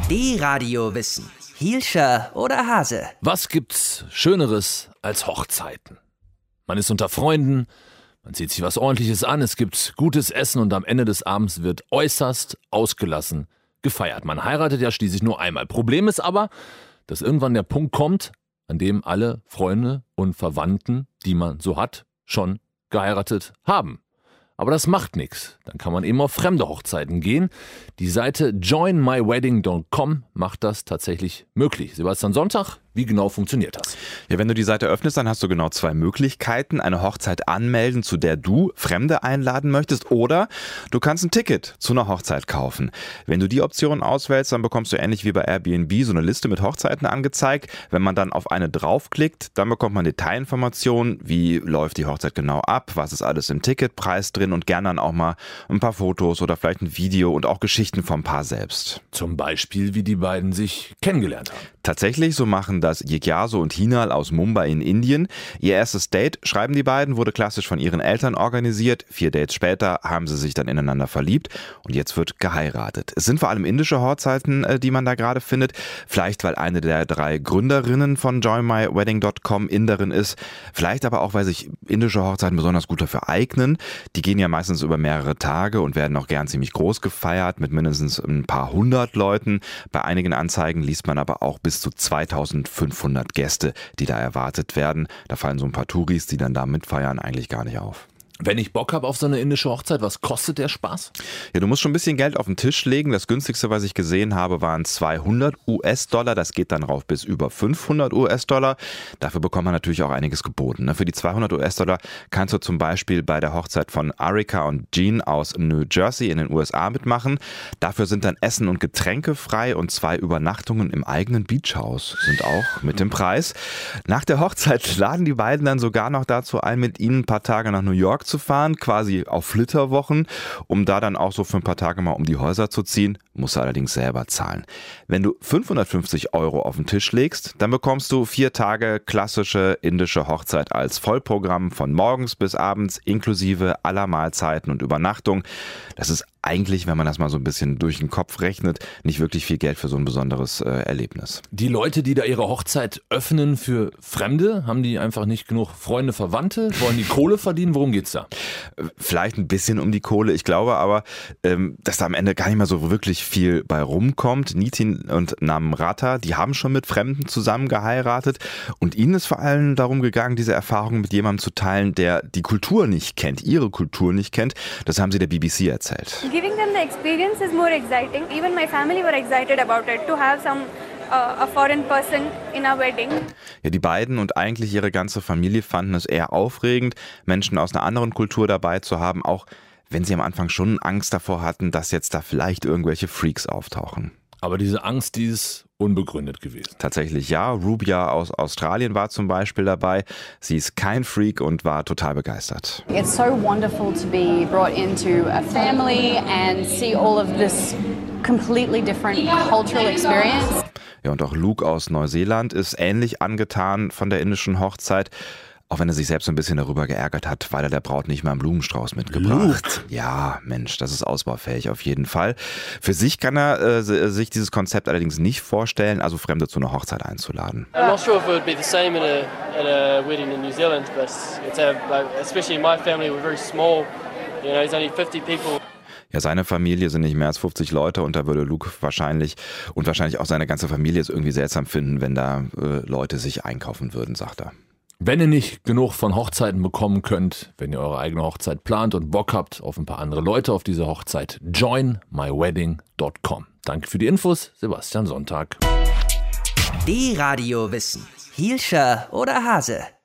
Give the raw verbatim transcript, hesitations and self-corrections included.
D-Radio Wissen. Hielscher oder Hase? Was gibt's Schöneres als Hochzeiten? Man ist unter Freunden, man zieht sich was Ordentliches an, es gibt gutes Essen und am Ende des Abends wird äußerst ausgelassen gefeiert. Man heiratet ja schließlich nur einmal. Problem ist aber, dass irgendwann der Punkt kommt, an dem alle Freunde und Verwandten, die man so hat, schon geheiratet haben. Aber das macht nichts. Dann kann man eben auf fremde Hochzeiten gehen. Die Seite join my wedding dot com macht das tatsächlich möglich. Sebastian Sonntag, wie genau funktioniert das? Ja, wenn du die Seite öffnest, dann hast du genau zwei Möglichkeiten. Eine Hochzeit anmelden, zu der du Fremde einladen möchtest, oder du kannst ein Ticket zu einer Hochzeit kaufen. Wenn du die Option auswählst, dann bekommst du ähnlich wie bei Airbnb so eine Liste mit Hochzeiten angezeigt. Wenn man dann auf eine draufklickt, dann bekommt man Detailinformationen, wie läuft die Hochzeit genau ab, was ist alles im Ticketpreis drin und gerne dann auch mal ein paar Fotos oder vielleicht ein Video und auch Geschichten vom Paar selbst. Zum Beispiel, wie die beiden sich kennengelernt haben. Tatsächlich, so machen das Jigyasu und Hinal aus Mumbai in Indien. Ihr erstes Date, schreiben die beiden, wurde klassisch von ihren Eltern organisiert. Vier Dates später haben sie sich dann ineinander verliebt und jetzt wird geheiratet. Es sind vor allem indische Hochzeiten, die man da gerade findet. Vielleicht, weil eine der drei Gründerinnen von join my wedding dot com Inderin ist. Vielleicht aber auch, weil sich indische Hochzeiten besonders gut dafür eignen. Die gehen ja meistens über mehrere Tage und werden auch gern ziemlich groß gefeiert mit mindestens ein paar hundert Leuten. Bei einigen Anzeigen liest man aber auch bis zu zweitausendfünfhundert Gäste, die da erwartet werden. Da fallen so ein paar Touris, die dann da mitfeiern, eigentlich gar nicht auf. Wenn ich Bock habe auf so eine indische Hochzeit, was kostet der Spaß? Ja, du musst schon ein bisschen Geld auf den Tisch legen. Das günstigste, was ich gesehen habe, waren zweihundert US-Dollar. Das geht dann rauf bis über fünfhundert US-Dollar. Dafür bekommt man natürlich auch einiges geboten. Für die zweihundert US-Dollar kannst du zum Beispiel bei der Hochzeit von Arika und Gene aus New Jersey in den U S A mitmachen. Dafür sind dann Essen und Getränke frei und zwei Übernachtungen im eigenen Beachhaus sind auch mit im Preis. Nach der Hochzeit laden die beiden dann sogar noch dazu ein, mit ihnen ein paar Tage nach New York zu fahren, quasi auf Flitterwochen, um da dann auch so für ein paar Tage mal um die Häuser zu ziehen, musst du allerdings selber zahlen. Wenn du fünfhundertfünfzig Euro auf den Tisch legst, dann bekommst du vier Tage klassische indische Hochzeit als Vollprogramm von morgens bis abends inklusive aller Mahlzeiten und Übernachtung. Das ist eigentlich, wenn man das mal so ein bisschen durch den Kopf rechnet, nicht wirklich viel Geld für so ein besonderes äh, Erlebnis. Die Leute, die da ihre Hochzeit öffnen für Fremde, haben die einfach nicht genug Freunde, Verwandte? Wollen die Kohle verdienen? Worum geht's da? Vielleicht ein bisschen um die Kohle. Ich glaube aber, ähm, dass da am Ende gar nicht mehr so wirklich viel bei rumkommt. Nitin und Namrata, die haben schon mit Fremden zusammen geheiratet und ihnen ist vor allem darum gegangen, diese Erfahrung mit jemandem zu teilen, der die Kultur nicht kennt, ihre Kultur nicht kennt. Das haben sie der B B C erzählt. Giving them the experience is more exciting. Even my family were excited about it, to have some uh, a foreign person in our wedding. Ja, die beiden und eigentlich ihre ganze Familie fanden es eher aufregend, Menschen aus einer anderen Kultur dabei zu haben, auch wenn sie am Anfang schon Angst davor hatten, dass jetzt da vielleicht irgendwelche Freaks auftauchen. Aber diese Angst, die ist unbegründet gewesen. Tatsächlich ja. Rubia aus Australien war zum Beispiel dabei. Sie ist kein Freak und war total begeistert. It's so wonderful to be brought into a family and see all of this completely different cultural experience. Ja, und auch Luke aus Neuseeland ist ähnlich angetan von der indischen Hochzeit. Auch wenn er sich selbst ein bisschen darüber geärgert hat, weil er der Braut nicht mal einen Blumenstrauß mitgebracht hat. Ja, Mensch, das ist ausbaufähig auf jeden Fall. Für sich kann er äh, sich dieses Konzept allerdings nicht vorstellen, also Fremde zu einer Hochzeit einzuladen. I'm not sure if it would be the same in a, at a wedding in New Zealand, but it's a, especially in my family, we're very small. You know, there's only fifty people. Ja, seine Familie sind nicht mehr als fünfzig Leute und da würde Luke wahrscheinlich und wahrscheinlich auch seine ganze Familie es irgendwie seltsam finden, wenn da äh, Leute sich einkaufen würden, sagt er. Wenn ihr nicht genug von Hochzeiten bekommen könnt, wenn ihr eure eigene Hochzeit plant und Bock habt auf ein paar andere Leute auf diese Hochzeit, join my wedding dot com. Danke für die Infos, Sebastian Sonntag. D-Radio Wissen. Hielscher oder Hase?